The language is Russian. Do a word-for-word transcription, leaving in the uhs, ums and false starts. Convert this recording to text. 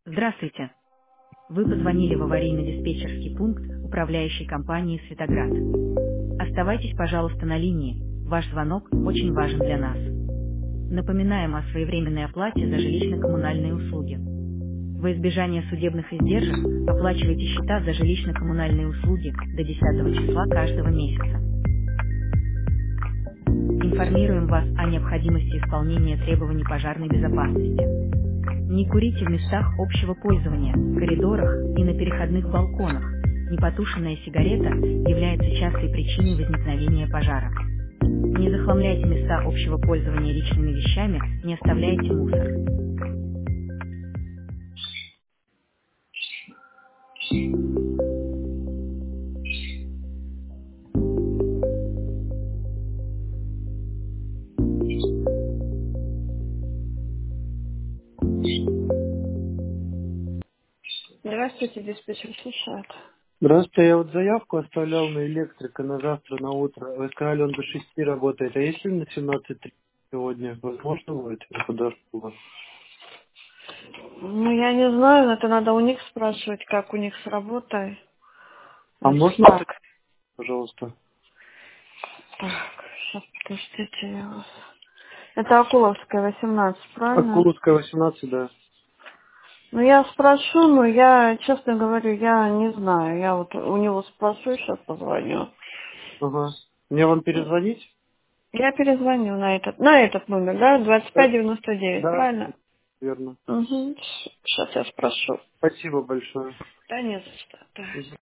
Здравствуйте. Вы позвонили в аварийно-диспетчерский пункт управляющей компании «Светоград». Оставайтесь, пожалуйста, на линии. Ваш звонок очень важен для нас. Напоминаем о своевременной оплате за жилищно-коммунальные услуги. Во избежание судебных издержек оплачивайте счета за жилищно-коммунальные услуги до десятого числа каждого месяца. Информируем вас о необходимости исполнения требований пожарной безопасности. Не курите в местах общего пользования, коридорах и на переходных балконах. Непотушенная сигарета является частой причиной возникновения пожара. Не захламляйте места общего пользования личными вещами, не оставляйте мусор. Здравствуйте, диспетчер слушает. Здравствуйте, я вот заявку оставлял на электрика на завтра, на утро. Вы сказали, он до шести работает. А если на семнадцать тридцать сегодня? Возможно будет? Я подожду вас. Ну, я не знаю, это надо у них спрашивать, как у них с работой. А Значит, можно, так, пожалуйста? так, сейчас, подождите, я вас... Это Акуловская, восемнадцать, правильно? Акуловская, восемнадцать, да. Ну, я спрошу, но я, честно говорю, я не знаю. Я вот у него спрошу, сейчас позвоню. Ага. Мне вам перезвонить? Я перезвоню на этот, на этот номер, да, двадцать пять Да, девяносто девять, да, правильно? верно. Угу. Сейчас я спрошу. Спасибо большое. Да не за что. Да. Мгм.